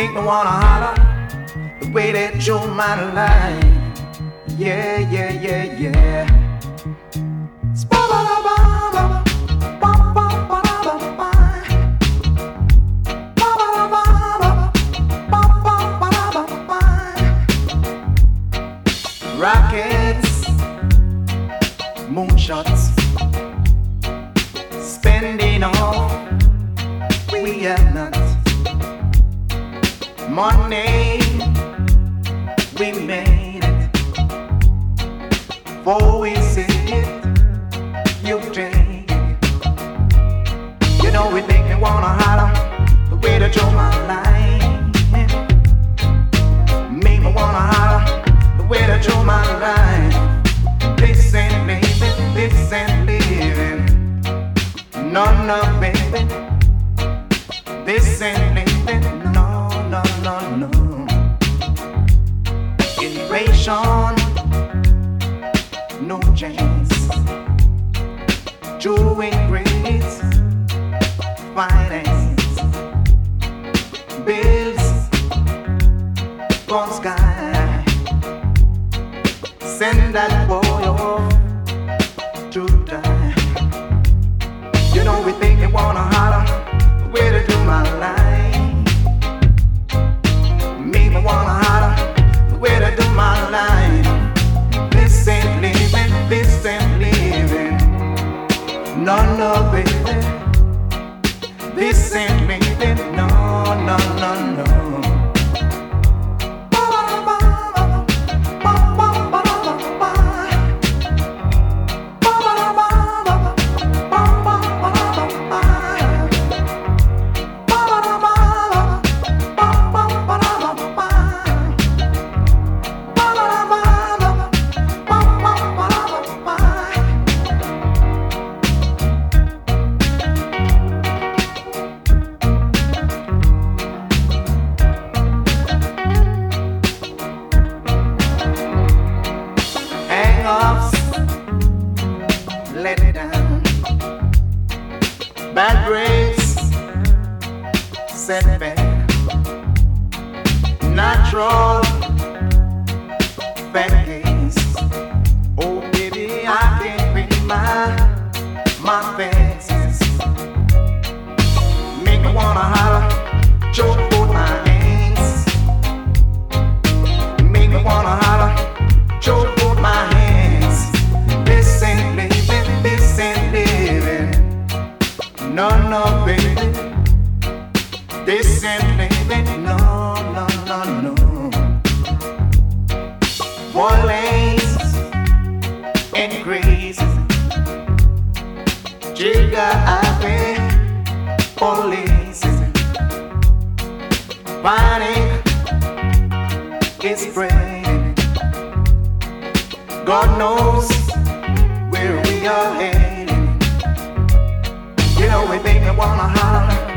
make me wanna holler the way that you're my life. Yeah, yeah, yeah, yeah. Rockets, moonshots, spending all we have not. Money, we made it. Before we see it, you take it. You know it make me wanna holler the way that you're my life. Make me wanna holler the way that you're my life. This ain't living, this ain't living. No, no, baby. This ain't living, no, no, no, no. Invasion, no chance. Doing great finance. Bills from sky. Send that boy off to die. You know we think they wanna holler the way to do my life. Make me wanna holler the way to do my life. This ain't living, this ain't living. No, no, baby. This ain't living, no, no, no, no. Let it down. Bad breaks, setback, natural, bad case. Oh baby, I can't read my faces. Make me wanna holler, choke both my hands. Make me wanna holler, choke both my hands. This ain't living, this ain't living. No, no, baby. This ain't living, no, no, no, no. Violence increases. Jigga happy, police. Panic is spreading. God knows where we are heading. You know it make me wanna holler